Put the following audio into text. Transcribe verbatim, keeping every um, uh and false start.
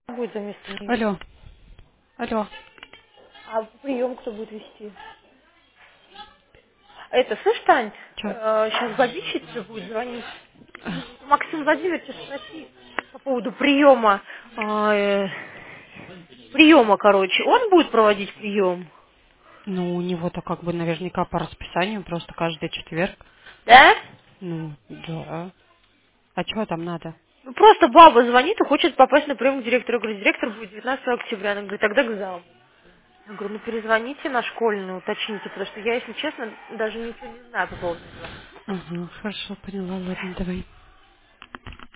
Будет за место нее. Алло, алло, А прием кто будет вести? Это, слышь, Тань, чё? сейчас бабищица будет звонить. Максим Владимирович, спроси по поводу приема. а, э, приема, короче. Он будет проводить прием? Ну, у него-то как бы наверняка по расписанию, просто каждый четверг. Да? Ну, да. А чего там надо? Ну, просто баба звонит и хочет попасть на прием к директору. Я говорю, директор будет девятнадцатого октября. Она говорит, тогда к заму. Я говорю, ну перезвоните на школьную, уточните, потому что я, если честно, даже ничего не знаю по поводу этого. Ага, хорошо, поняла, ладно, давай.